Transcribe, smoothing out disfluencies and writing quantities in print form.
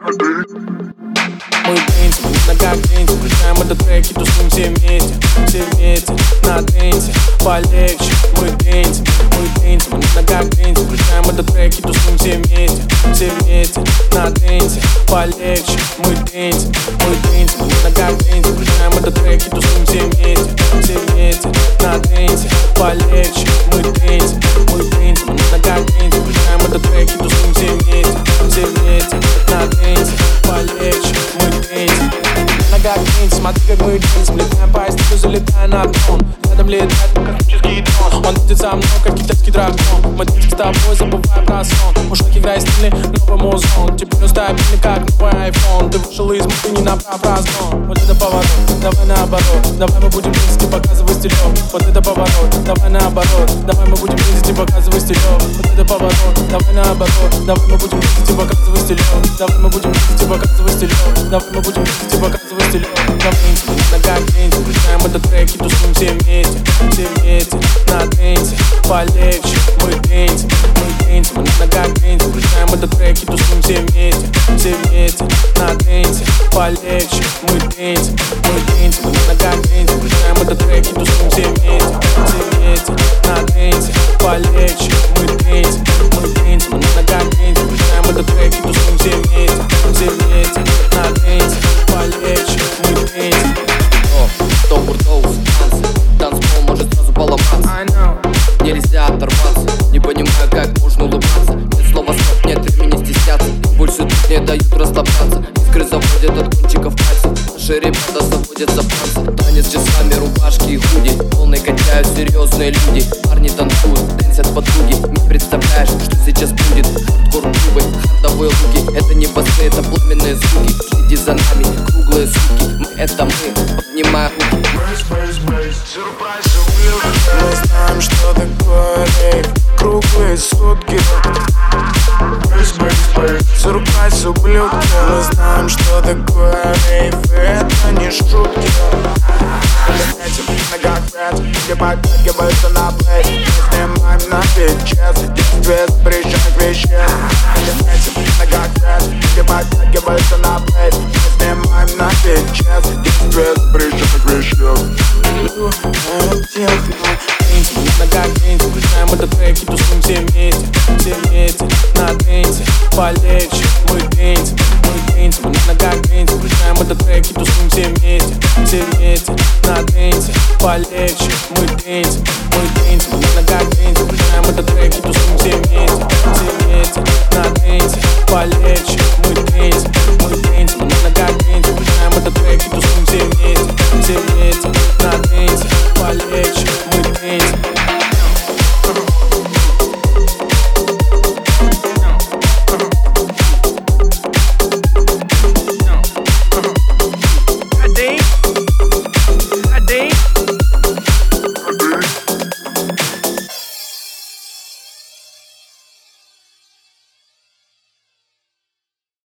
Мы дэнсим, на как дэнсим, включаем этот трек и тусуем все вместе на дэнсе, полегче. Мы дэнсим, на как дэнсим, включаем этот трек и тусуем все вместе на дэнсе, полегче. Мы дэнсим, на как дэнсим, включаем этот трек и тусуем все вместе на дэнсе, полегче. Мы дэнсим, на как дэнсим, включаем этот трек и тусуем все вместе на дэнсе, полегче. Мы дэнсим, на как дэнсим, смотри как мы дэнсим, летаем по стилю, залетая на трон. Рядом летает космический дрон, он летит за мной, как китайский дракон. Мы дэнсим с тобой, забывая про сон. Ушок играй стильный, новый музон. Теперь стабильный, как новый iPhone. Ты вышел из муки, не направ разгон. Вот это поворот, давай наоборот. Давай мы будем близить и показывать стилёв. Вот это поворот, давай наоборот. Давай мы будем близить и показывать стилёв. Вот это поворот, давай наоборот. Давай мы будем близить и показывать стилёв. Давай мы будем близить и показывать стилёв. Давай мы будем близить и показывать стилёв. На как дэнсим, включаем этот трек и тусуем все вместе на дэнсе, полегче. Мы дэнсим, на как дэнсим, включаем этот трек и тусуем все вместе на дэнсе, полегче. Мы дэнсим, на как дэнсим, включаем этот трек и тусуем все вместе на дэнсе, полегче. Мы дэнсим, на как дэнсим, включаем этот трек и тусуем все вместе на дэнсе, полегче. Мы дэнсим. Овerdose, танцпол может сразу поломаться. Нельзя оторваться, не понимаю, как можно улыбаться. Нет слова стоп, нет времени стесняться. Больше тут не дают расслабляться. Искры заводят от кончиков пальцев. Наши ребята заводят за пальцы. Танец часами, рубашки и худи. Волны качают серьезные люди. Парни танцуют, дэнсят подруги. Не представляешь, что сейчас будет. Хардкор клубы, хардовые луки. Это не басы, это пламенные звуки. Следи за нами, круглые сутки. Мы это мы, поднимаем руки. Мы знаем, что такое рейв, круглые сутки. Сюрприз, ублюдки. Мы знаем, что такое рейв, и это не шутки. На как рэп, где подтягиваются на плейс. Мы снимаем на пичес, действие запрещенных веществ. На как рэп, где подтягиваются на плейс. Мы снимаем на пичес, действие запрещенных веществ. На как дэнсим, включаем этот трек и тусуем все вместе на дэнсе, полегче. Мы дэнсим, на как дэнсим, включаем этот трек и тусуем все вместе на дэнсе, полегче.